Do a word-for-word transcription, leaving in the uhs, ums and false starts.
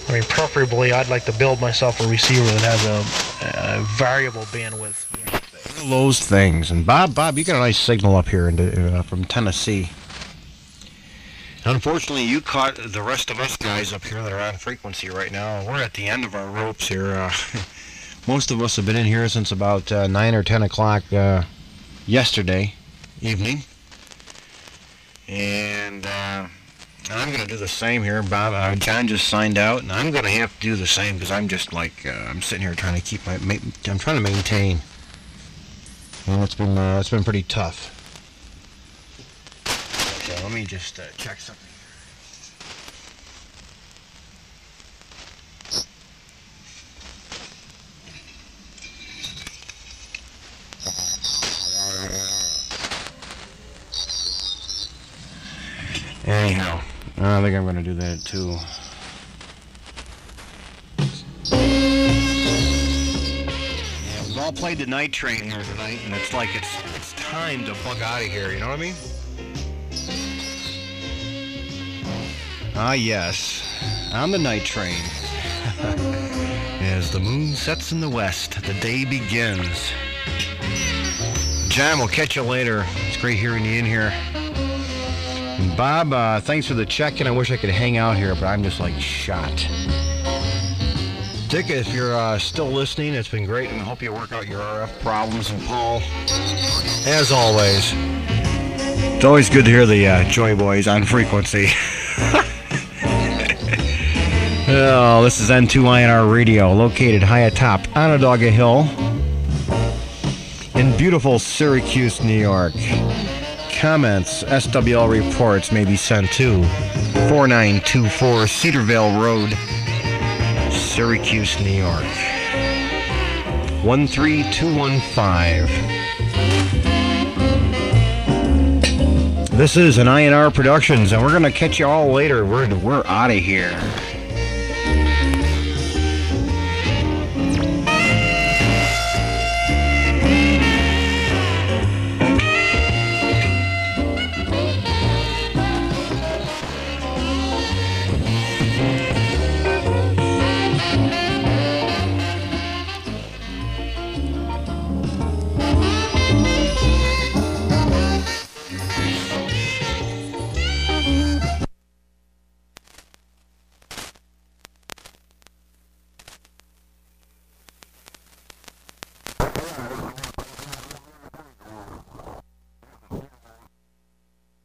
I mean, preferably, I'd like to build myself a receiver that has a, a variable bandwidth. Those things. And Bob, Bob, you got a nice signal up here into, uh, from Tennessee. Unfortunately, you caught the rest of us guys up here that are on frequency right now. We're at the end of our ropes here. Uh, most of us have been in here since about uh, nine or ten o'clock uh, yesterday evening. And uh, I'm going to do the same here. Bob, uh, John just signed out, and I'm going to have to do the same because I'm just like, uh, I'm sitting here trying to keep my, ma- I'm trying to maintain. Well, it's been, uh, it's been pretty tough. Okay, let me just uh, check something here. Anyhow, I think I'm going to do that too. Yeah, we've all played the night train here tonight, and it's like it's it's time to bug out of here. You know what I mean? Ah, yes, on the night train. As the moon sets in the west, the day begins. John, we'll catch you later. It's great hearing you in here. And Bob, uh, thanks for the check-in. I wish I could hang out here, but I'm just like shot. Dick, if you're uh, still listening, it's been great, and I hope you work out your R F problems. And Paul, as always, it's always good to hear the uh, Joy Boys on frequency. Oh, this is N two I N R Radio, located high atop Onondaga Hill in beautiful Syracuse, New York. Comments, S W L reports may be sent to four nine two four Cedarvale Road, Syracuse, New York, one three two one five. This is an I N R Productions, and we're going to catch you all later. We're, we're out of here.